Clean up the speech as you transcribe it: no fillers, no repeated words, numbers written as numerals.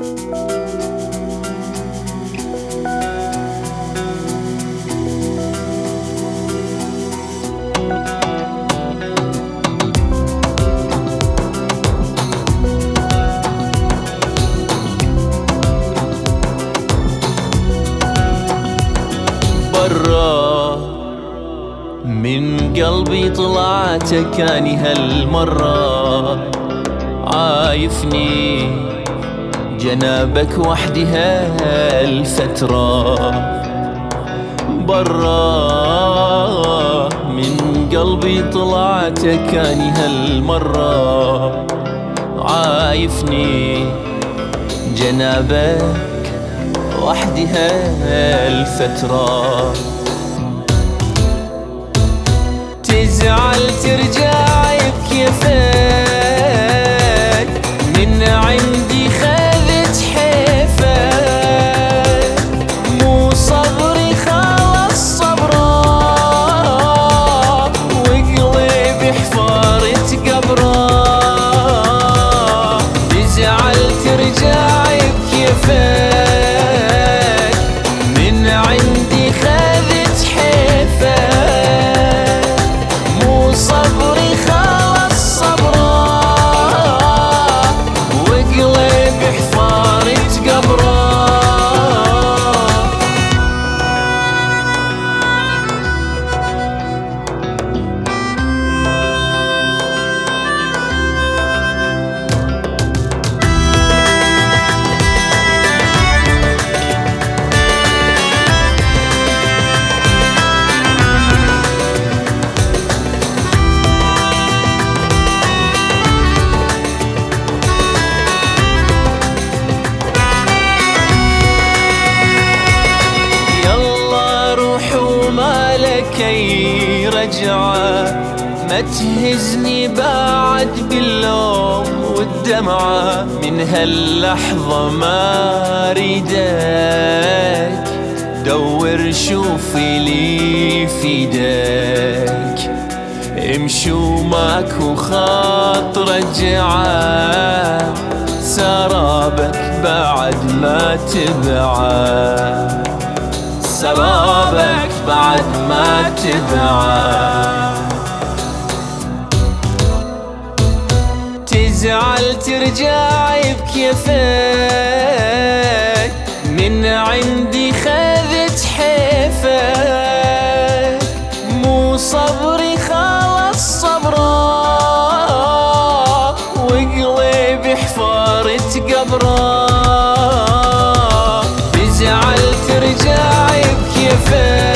برا من قلبي طلعتك اني هالمرة، عايفني جنابك وحدي هالفترة. برا من قلبي طلعتك اني هالمرة، عايفني جنابك وحدي هالفترة. تزعل ترجع بكيفك، من عندي خذت حيفك، مو صبري خلص صبرك، وقلبي حفارة قبرك. تزعل ترجع بكيفك، من عندي خذت حيفك، مو صبري خلص صبرك، وقلبي حفارة قبرك. كي رجعه ما تهزني بعد باللوم والدمعة، من هاللحظة ما ريدك، دور شوفي لي في يدك، امشوا ماكو خط رجعه، سرابك بعد ما تبعه، سرابك بعد ما تبعه. تزعل ترجع بكيفك، من عندي خذت حيفك، مو صبري خلص صبرك، وقلبي حفارة قبرك. تزعل ترجع بكيفك،